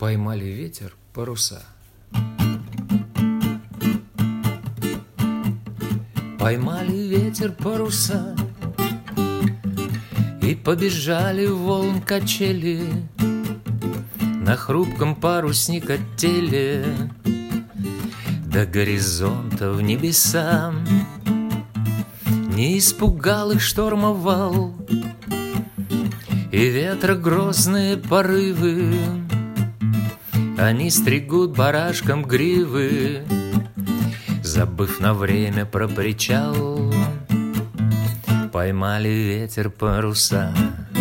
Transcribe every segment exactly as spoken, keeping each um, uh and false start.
Поймали ветер паруса. Поймали ветер паруса и побежали в волн качели на хрупком парусне катели до горизонта в небеса. Не испугал их шторма вал и ветра грозные порывы. Они стригут барашкам гривы, забыв на время про причал. Поймали ветер паруса.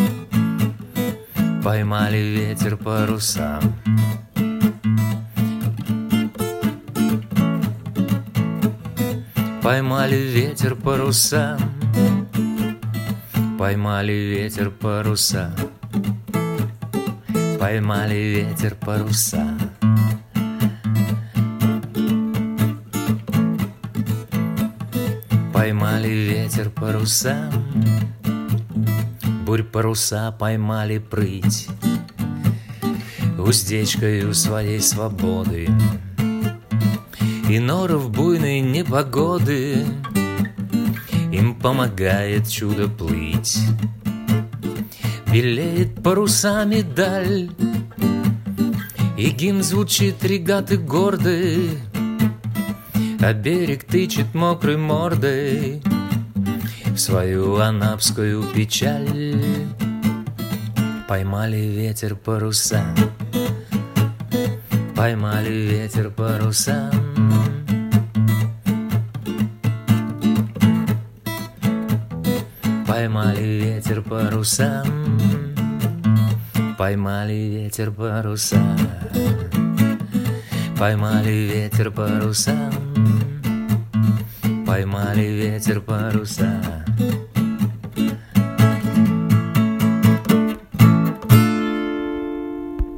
Поймали ветер паруса. Поймали ветер паруса. Поймали ветер паруса. Поймали ветер паруса. Поймали ветер паруса. Бурь паруса поймали прыть уздечкою своей свободы. И норов буйной непогоды им помогает чудо плыть. Белеет парусами даль, и гимн звучит регаты гордый, а берег тычет мокрой мордой в свою анапскую печаль. Поймали ветер паруса. Поймали ветер паруса. Поймали ветер паруса. Поймали ветер паруса. Поймали ветер паруса. Поймали ветер паруса.